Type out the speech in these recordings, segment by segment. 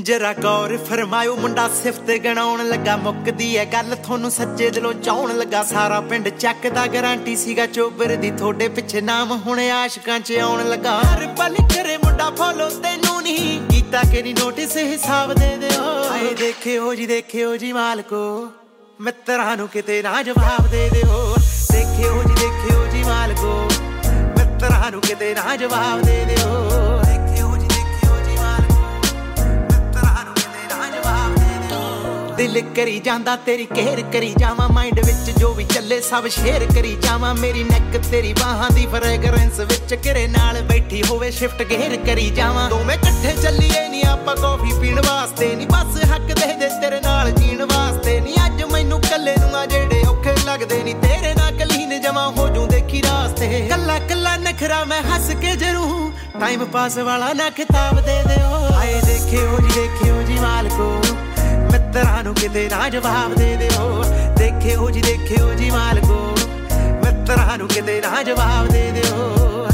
जरा गौर फरमायो मुंडा सिफत गणाउण लगा मुकदी है गल थोनू सच्चे दिलों चाउण लगा सारा पिंड चकदा गारंटी सीगा चोबर दी थोड़े पिछे नाम हुणे आशिकां च आउण लगा हर पल करे मुंडा फॉलो तेनू नहीं कीता कि नहीं नोटिस हिसाब दे दिओ आए देखियो जी मालको मित्रां नू किते ना जवाब दे दिओ देखियो जी मालको मित्रां नू किते ना जवाब दे दिओ दिल करी जांदा तेरी केयर करी जावां माइंड विच जो भी चले सब शेयर करी जावां मेरी नैक तेरी बाहां दी फ्रेगरेंस विच किरे नाल बैठी होवे शिफ्ट गेयर करी जावां दोवें इकट्ठे चलीए नी आपां कॉफी पीण वास्ते नी बस हक दे दे तेरे नाल जीण वास्ते नी अज मैनू कल्ले नूं आ जेड़े औखे लगदे नी तेरे नाल कलीन जमा हो जूं देखी रास्ते कल्ला कल्ला नखरा मैं हस के जरूं टाइम पास वाला ना किताब दे दिओ आए देखियो जी मालको मित्रां नू किते ना जवाब दे दिओ देखियो जी मालको मित्रां नू किते ना जवाब दे दिओ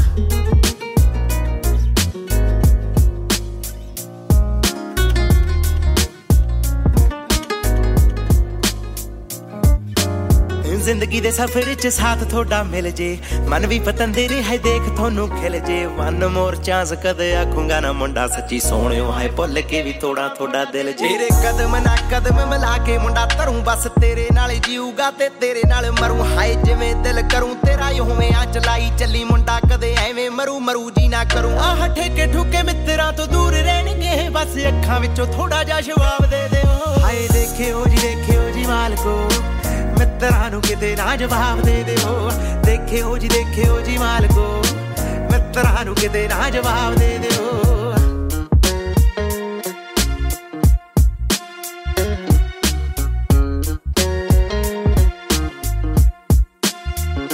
जिंदगी दे सफर च साथ थोड़ा मिल जे मन भी पतंदे रहे देख थोनू खिल जे वन मोर चांस कदे आखूंगा ना मुंडा सच्ची सोहणियो हाय भुल के भी थोड़ा दिल जे तेरे कदम ना कदम मिला के मुंडा तरूं बस तेरे नाल जीऊगा ते तेरे नाल मरूं हाय जिवें दिल करूं तेरा ही होवे आ चलाई चली मुंडा कदे एवें मरू जी ना करूं आह ठेके ठुके मित्रां तो दूर रहणगे बस अखां विचों थोड़ा जा जवाब दे दिओ हाय देखियो जी मालको मित्रां नू किते ना जवाब दे दिओ देखियो जी मालको मित्रां नू किते ना जवाब दे दिओ